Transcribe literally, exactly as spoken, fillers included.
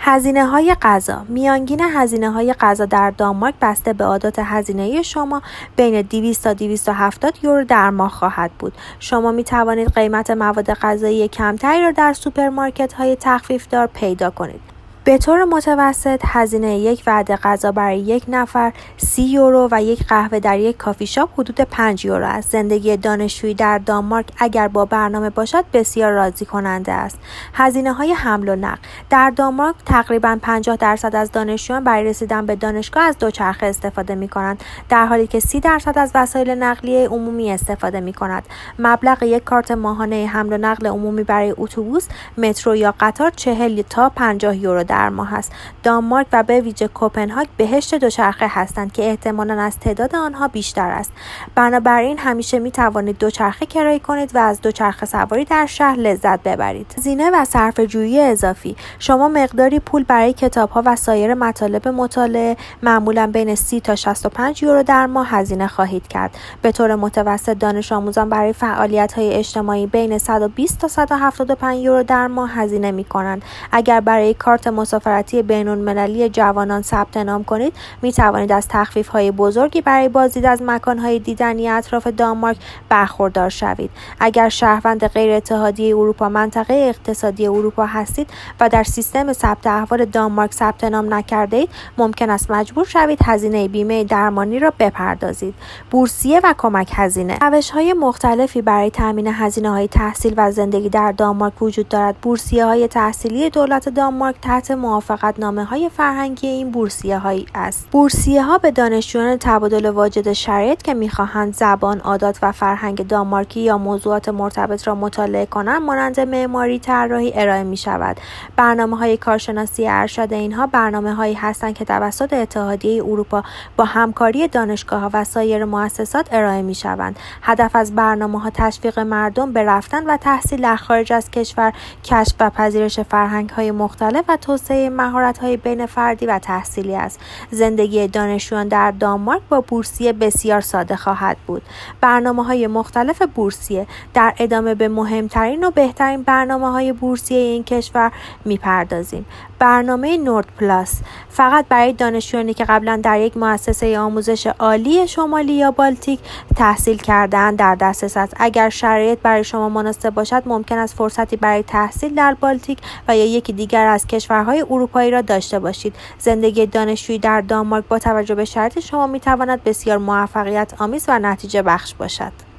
هزینه‌های غذا. میانگین هزینه‌های غذا در دانمارک بسته به عادات هزینه‌ای شما بین دویست تا دویست و هفتاد یورو در ماه خواهد بود. شما می توانید قیمت مواد غذایی کمتری را در سوپرمارکت‌های تخفیف‌دار پیدا کنید. به طور متوسط هزینه یک وعده غذا برای یک نفر سی یورو و یک قهوه در یک کافی شاپ حدود پنج یورو است. زندگی دانشجویی در دانمارک اگر با برنامه باشد بسیار راضی کننده است. هزینه های حمل و نقل. در دانمارک تقریباً پنجاه درصد از دانشجویان برای رسیدن به دانشگاه از دوچرخه استفاده می کنند، در حالی که سی درصد از وسایل نقلیه عمومی استفاده می کند. مبلغ یک کارت ماهانه حمل و نقل عمومی برای اتوبوس، مترو یا قطار چهل تا پنجاه یورو در ماه است. دانمارک و به ویژه کوپنهاگ بهشت دوچرخه هستند که احتمالاً از تعداد آنها بیشتر است. بنابراین همیشه می توانید دوچرخه کرایه کنید و از دوچرخه سواری در شهر لذت ببرید. هزینه و صرفه‌جویی اضافی. شما مقداری پول برای کتاب‌ها و سایر مطالب مطالعه معمولاً بین سی تا شصت و پنج یورو در ماه هزینه خواهید کرد. به طور متوسط دانش آموزان برای فعالیت‌های اجتماعی بین صد و بیست تا صد و هفتاد و پنج یورو در ماه هزینه می‌کنند. اگر برای کارت مسافرتی بین‌المللی جوانان ثبت نام کنید، می توانید از تخفیف‌های بزرگی برای بازدید از مکان‌های دیدنی اطراف دانمارک برخوردار شوید. اگر شهروند غیر اتحادیه اروپا منطقه اقتصادی اروپا هستید و در سیستم ثبت احوال دانمارک ثبت نام نکرده اید، ممکن است مجبور شوید هزینه بیمه درمانی را بپردازید. بورسیه و کمک هزینه. روش‌های مختلفی برای تامین هزینه‌های تحصیل و زندگی در دانمارک وجود دارد. بورسیه‌های تحصیلی دولت دانمارک تحت موافقتنامه‌های فرهنگی این بورسیه‌هایی است. بورسیه‌ها به دانشجویان تبادل واجد شرایط که می‌خواهند زبان، عادات و فرهنگ دانمارکی یا موضوعات مرتبط را مطالعه کنند مانند معماری، طراحی ارائه می‌شود. برنامه‌های کارشناسی ارشد اینها برنامه‌هایی هستند که توسط اتحادیه اروپا با همکاری دانشگاه‌ها و سایر مؤسسات ارائه می‌شوند. هدف از برنامه‌ها تشویق مردم به رفتن و تحصیل در خارج از کشور، کشف و پذیرش فرهنگ‌های مختلف و توسعه مهارت‌های بین فردی و تحصیلی است. زندگی دانشجویان در دانمارک با بورسیه بسیار ساده خواهد بود. برنامه‌های مختلف بورسیه. در ادامه به مهمترین و بهترین برنامه‌های بورسیه این کشور می‌پردازیم. برنامه نورد پلاس فقط برای دانشجویانی که قبلا در یک مؤسسه آموزش عالی شمالی یا بالتیک تحصیل کرده‌اند در دسترس است. اگر شرایط برای شما مناسب باشد، ممکن است فرصتی برای تحصیل در بالتیک و یا یکی دیگر از کشورهای اروپایی را داشته باشید. زندگی دانشجویی در دانمارک با توجه به شرایط شما می‌تواند بسیار موفقیت آمیز و نتیجه بخش باشد.